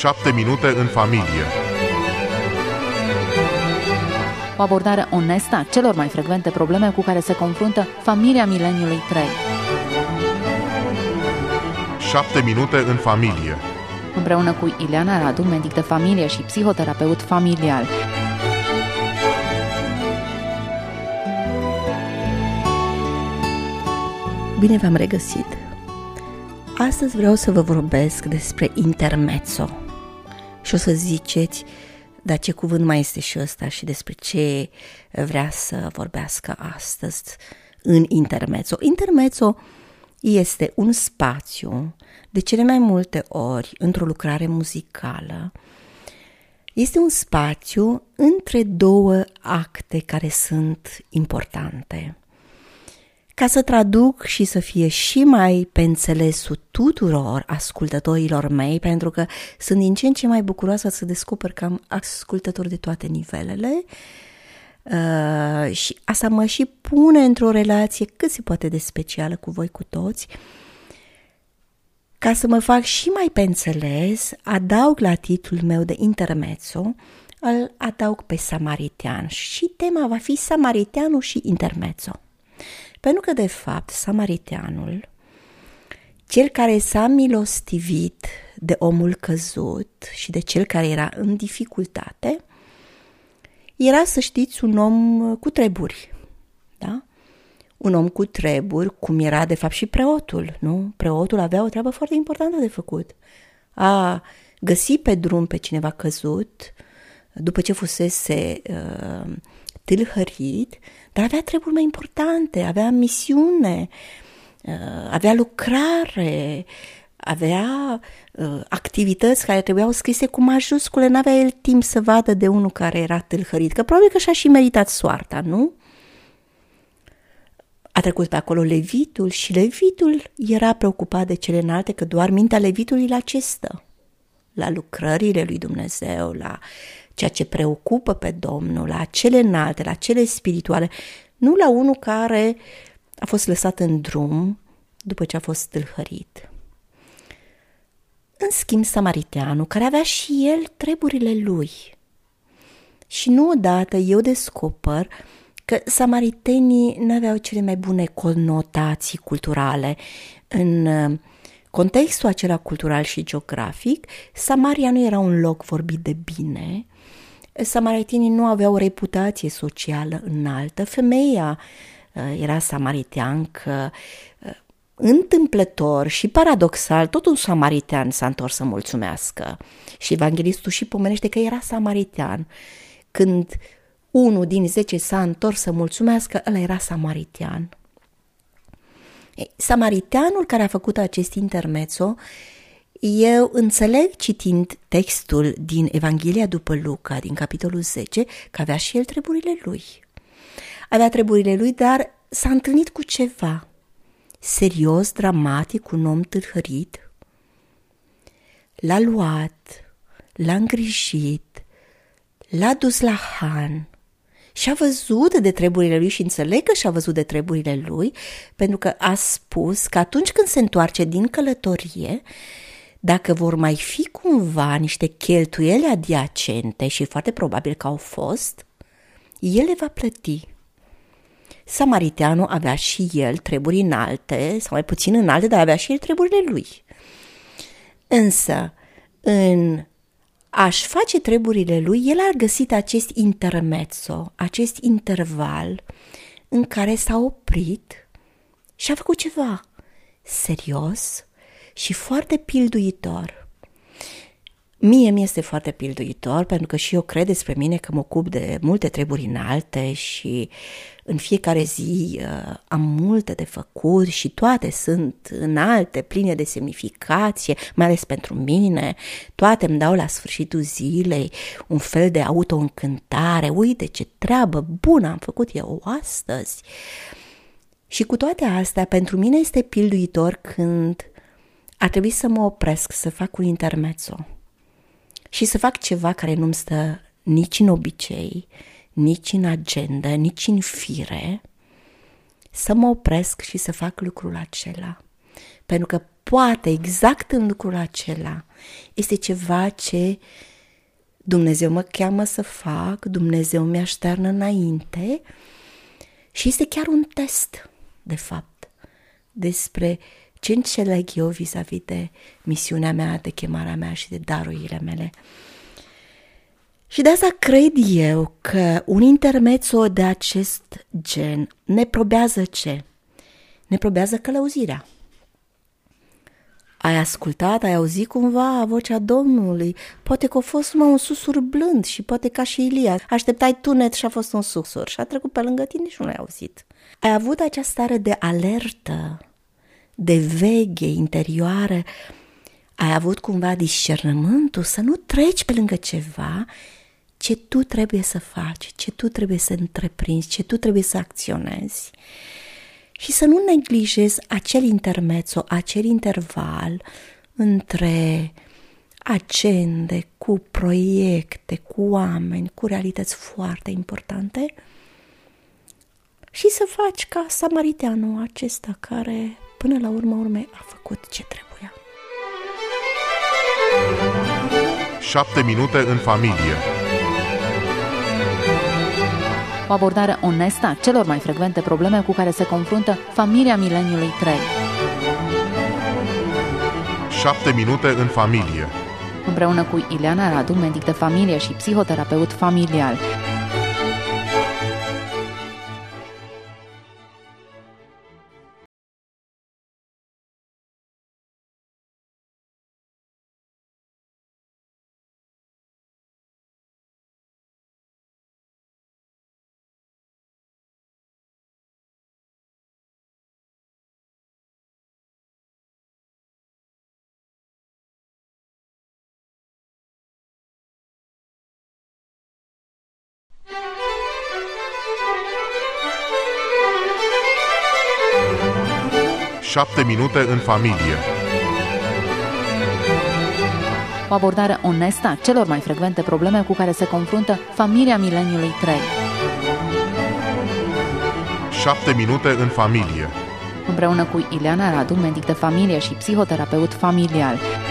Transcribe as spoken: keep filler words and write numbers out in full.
șapte minute în familie. O abordare onestă a celor mai frecvente probleme cu care se confruntă familia mileniului trei. șapte minute în familie. Împreună cu Ileana Radu, medic de familie și psihoterapeut familial. Bine v-am regăsit! Astăzi vreau să vă vorbesc despre intermezzo. Și o să ziceți, dar ce cuvânt mai este și ăsta și despre ce vrea să vorbească astăzi în intermezzo. Intermezzo este un spațiu, de cele mai multe ori într-o lucrare muzicală. Este un spațiu între două acte care sunt importante. Ca să traduc și să fie și mai pe înțelesul tuturor ascultătorilor mei, pentru că sunt din ce în ce mai bucuroasă să descoper că am ascultători de toate nivelele uh, și asta mă și pune într-o relație cât se poate de specială cu voi cu toți. Ca să mă fac și mai pe înțeles, adaug la titlul meu de intermezzo, îl adaug pe samaritean și tema va fi samariteanul și intermezzo. Pentru că, de fapt, samariteanul, cel care s-a milostivit de omul căzut și de cel care era în dificultate, era, să știți, un om cu treburi, da? Un om cu treburi, cum era, de fapt, și preotul, nu? Preotul avea o treabă foarte importantă de făcut. A găsi pe drum pe cineva căzut, după ce fusese uh, tâlhărit, dar avea treburi mai importante, avea misiune, avea lucrare, avea activități care trebuiau scrise cu majuscule, n-avea el timp să vadă de unul care era tâlhărit, că probabil că și-a și meritat soarta, nu? A trecut pe acolo levitul și levitul era preocupat de cele înalte, că doar mintea levitului la ce stă? La lucrările lui Dumnezeu, la ceea ce preocupă pe Domnul, la cele înalte, la cele spirituale, nu la unul care a fost lăsat în drum după ce a fost tâlhărit. În schimb, samariteanul, care avea și el treburile lui. Și nu odată eu descoper că samaritenii n-aveau cele mai bune conotații culturale. În contextul acela cultural și geografic, Samaria nu era un loc vorbit de bine. Samaritenii nu aveau o reputație socială înaltă. Femeia uh, era samariteancă, uh, întâmplător și paradoxal, tot un samaritean s-a întors să mulțumească. Și evanghelistul și pomenește că era samaritean. Când unul din zece s-a întors să mulțumească, ăla era samaritean. Ei, samariteanul care a făcut acest intermezzo, eu înțeleg citind textul din Evanghelia după Luca, din capitolul zece, că avea și el treburile lui. Avea treburile lui, dar s-a întâlnit cu ceva serios, dramatic, un om tâlhărit. L-a luat, l-a îngrijit, l-a dus la Han și a văzut de treburile lui și înțeleg că și-a văzut de treburile lui, pentru că a spus că atunci când se întoarce din călătorie, dacă vor mai fi cumva niște cheltuieli adiacente, și foarte probabil că au fost, el le va plăti. Samariteanul avea și el treburi înalte, sau mai puțin înalte, dar avea și el treburile lui. Însă, în a-și face treburile lui, el a găsit acest intermezzo, acest interval în care s-a oprit și a făcut ceva serios și foarte pilduitor. Mie mi este foarte pilduitor, pentru că și eu cred despre mine că mă ocup de multe treburi înalte și în fiecare zi uh, am multe de făcut și toate sunt înalte, pline de semnificație, mai ales pentru mine. Toate îmi dau la sfârșitul zilei un fel de autoîncântare. Uite ce treabă bună am făcut eu astăzi. Și cu toate astea, pentru mine este pilduitor când ar trebui să mă opresc, să fac un intermezzo și să fac ceva care nu-mi stă nici în obicei, nici în agenda, nici în fire, să mă opresc și să fac lucrul acela. Pentru că poate exact în lucrul acela. Este ceva ce Dumnezeu mă cheamă să fac, Dumnezeu mi-așternă înainte și este chiar un test, de fapt, despre ce înțeleg eu vis-a-vis de misiunea mea, de chemarea mea și de darurile mele. Și de asta cred eu că un intermezzo de acest gen ne probează ce? Ne probează călăuzirea. Ai ascultat, ai auzit cumva vocea Domnului, poate că a fost numai un susur blând și poate ca și Ilia. Așteptai tunet și a fost un susur și a trecut pe lângă tine și nu l-ai auzit. Ai avut această stare de alertă, de veche interioară, ai avut cumva discernământul să nu treci pe lângă ceva ce tu trebuie să faci, ce tu trebuie să întreprinzi, ce tu trebuie să acționezi. Și să nu neglijezi acel intermezzo, acel interval între agende, cu proiecte, cu oameni, cu realități foarte importante și să faci ca samariteanul acesta care până la urma urmei a făcut ce trebuia. Șapte minute în familie. O abordare onestă a celor mai frecvente probleme cu care se confruntă familia mileniului trei. Șapte minute în familie. Împreună cu Ileana Radu, medic de familie și psihoterapeut familial. Șapte minute în familie. O abordare onestă a celor mai frecvente probleme cu care se confruntă familia mileniului trei. Șapte minute în familie. Împreună cu Ileana Radu, medic de familie și psihoterapeut familial.